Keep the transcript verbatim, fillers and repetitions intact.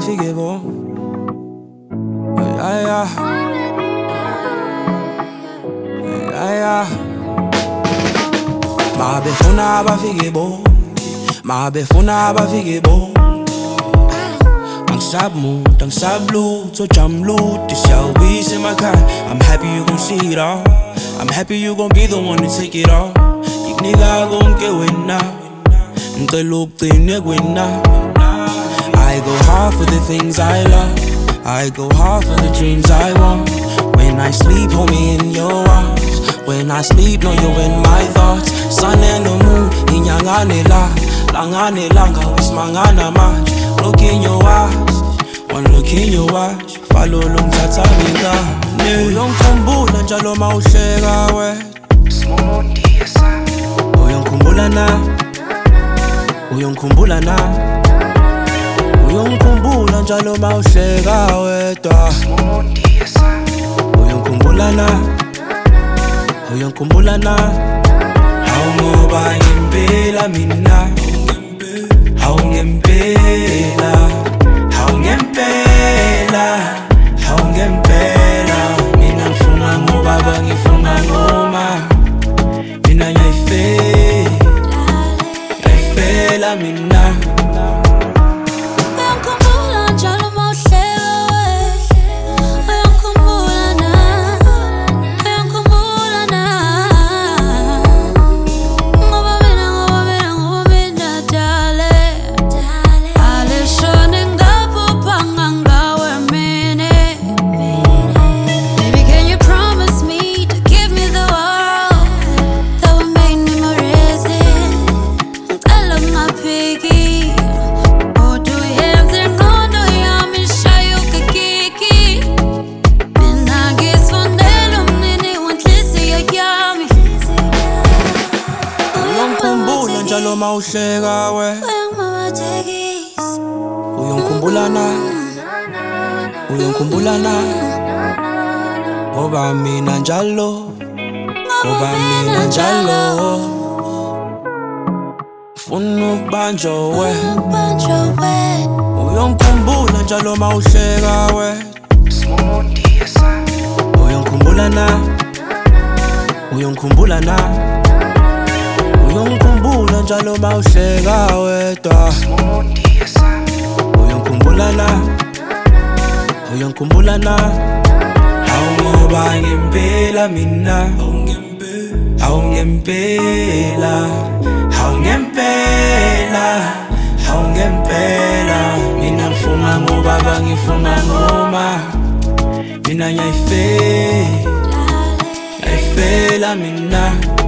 bafike bo Aya Aya Mabefuna bafike bo Mabefuna bafike bo Ang sab mo, ang sablo, so jamlo, this shall be in my car. I'm happy you gon' see it all. I'm happy you gon' be the one to take it all. You nigga gon' get win now. I go hard for the things I love. I go hard for the dreams I want. When I sleep, hold me in your arms. When I sleep, know you're in my thoughts. Sun and the moon, inyangane la, langane langa, wismangana match. Look in your eyes, one look in your eyes. Follow long tata miga. Uyong kumbula njalo maushega we. Smondi yasa. Uyong kumbula na. Uyong kumbula na. Uyong kumbula njalo maushega wedwa. Smondi yasa. Uyong kumbula na. Uyong kumbula na. Hawungoba ngempela mina. Hawungempela. Hawungempela. Hawungempela. Mina ngifuna ngobaba ngifuna ngoma. Mina ngiyayifela. Ngiyayifela mina. Njalo maushega we. Uyong kumbula na. Uyong kumbula na. Ngoba mina njalo. Ngoba mina njalo. Funa ukubanjwa we. Uyong kumbula njalo maushega we. Smondi yasa. Uyong kumbula na. Uyong kumbula na. Uyong kumbula njalo maushega wedwa. Smondi yasa. Uyong kumbula na. Uyong kumbula na. Hawungoba ngempela mina. Hawungempela. Hawungempela. Hawungempela. Mina ngifuna ngobaba ngifuna ngoma. Mina ngiyayifela. Ngiyayifela mina.